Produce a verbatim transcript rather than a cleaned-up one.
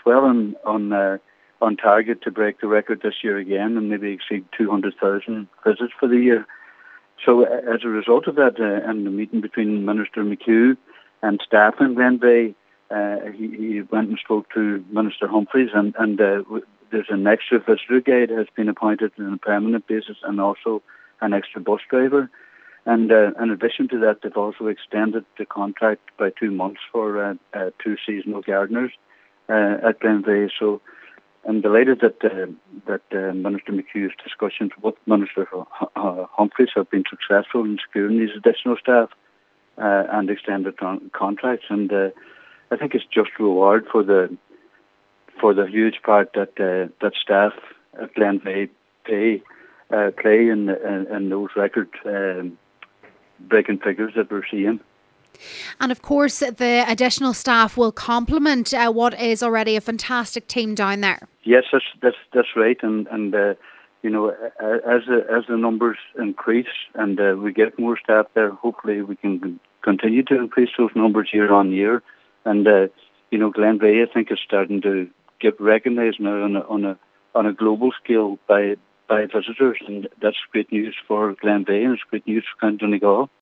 well on on uh, on target to break the record this year again and maybe exceed two hundred thousand visits for the year. So uh, as a result of that, uh, and the meeting between Minister McHugh and staff in Glenveigh, uh, he, he went and spoke to Minister Humphreys, and, and uh, w- there's an extra visitor guide has been appointed on a permanent basis, and also an extra bus driver. And uh, in addition to that, they've also extended the contract by two months for uh, uh, two seasonal gardeners uh, at Glenveigh. So I'm delighted that uh, that uh, Minister McHugh's discussions with Minister uh, Humphreys have been successful in securing these additional staff uh, and extended con- contracts. And uh, I think it's just reward for the for the huge part that uh, that staff at Glenveigh pay uh, play in, in in those record um, breaking figures that we're seeing. And of course, the additional staff will complement uh, what is already a fantastic team down there. Yes, that's that's, that's right. And and uh, you know, as the, as the numbers increase and uh, we get more staff there, hopefully we can continue to increase those numbers year on year. And uh, you know, Glenveigh, I think, is starting to get recognised now on a on a on a global scale by by visitors, and that's great news for Glenveigh and it's great news for County Donegal.